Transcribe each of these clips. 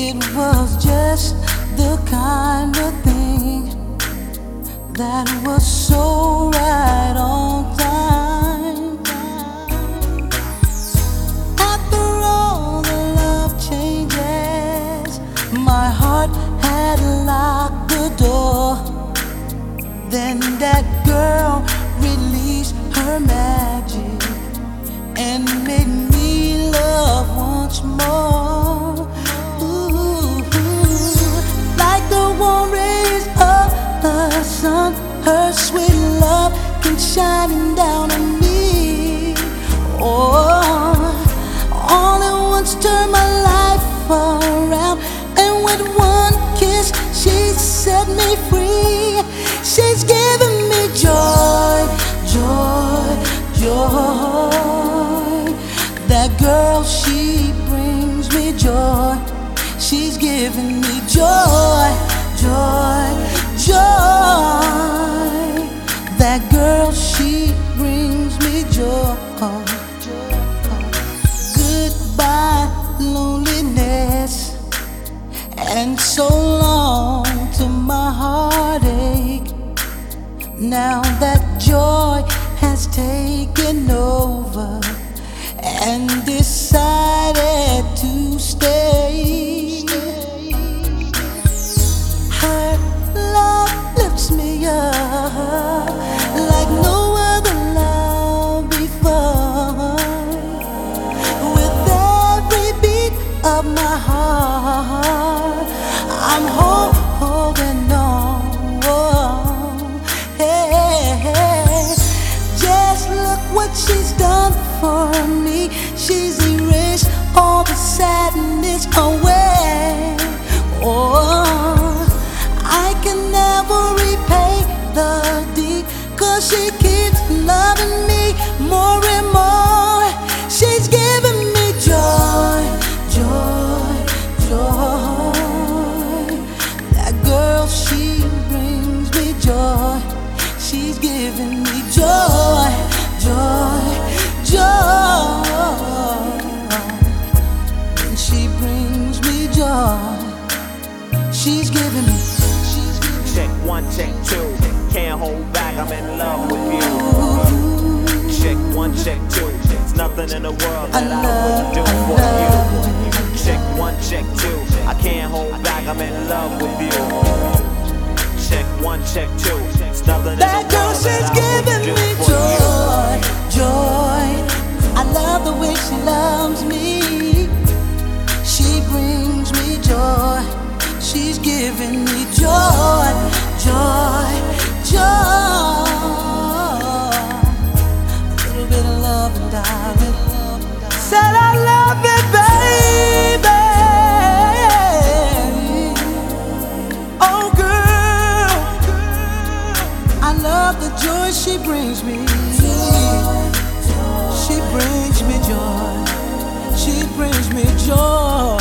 It was just the kind of thing that was so right on time. After all the love changes, my heart had locked the door. Then that girl released her magic and made me love once more. Ooh, like the warm rays of the sun, her sweet love came shining down on me. Oh, all at once turned my life around, and with one kiss she set me free. She's giving me joy, joy, joy. That girl, she brings me joy. She's giving me joy, joy, joy. That girl, she brings me joy. Goodbye, loneliness, and so long to my heartache. Now that joy has taken over and decided to stay. Her love lifts me up like no other love before. With every beat of my heart, I'm holding on. Hey, just look what she's done for me. She's erased all the sadness away. Oh, I can never repay the deed, 'cause she keeps loving me more and more. She's giving me joy, joy, joy. That girl, she brings me joy. She's giving me joy, joy, joy. And she brings me joy. She's giving me. Check one, check two. Can't hold back, I'm in love with you. Check one, check two. There's nothing in the world that I wouldn't do for you. Check one, check two. I can't hold back, I'm in love with you. Check one, check two. There's nothing in the That girl, world she's that I giving wouldn't do me for you. joy, joy. I love the way she loves me. She brings me joy. She's giving me joy, joy, joy. A little bit of love and darling. Said I love it, baby. Oh, girl, I love the joy she brings me. She brings me joy. She brings me joy.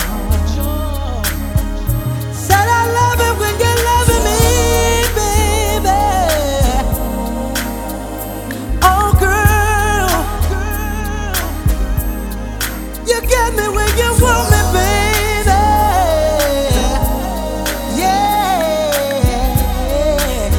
Said I love it when you're loving me, baby. Oh, girl, you get me when you want me, baby. Yeah,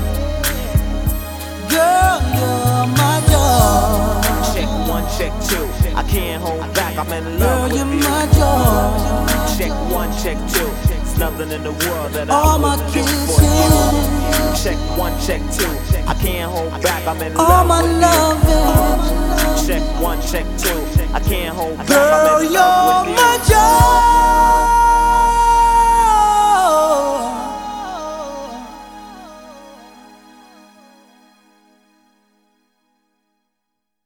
girl, you're my joy. Check one, check two. I can't hold back, I'm in love Girl, with you're you. my joy. Check one, check two. There's nothing in the world that I All my wouldn't do for you. kisses, Check one, check two. I can't hold back, I'm in all love my with loving. you. Check one, check two. I can't hold back, Girl, I'm in love you're with you.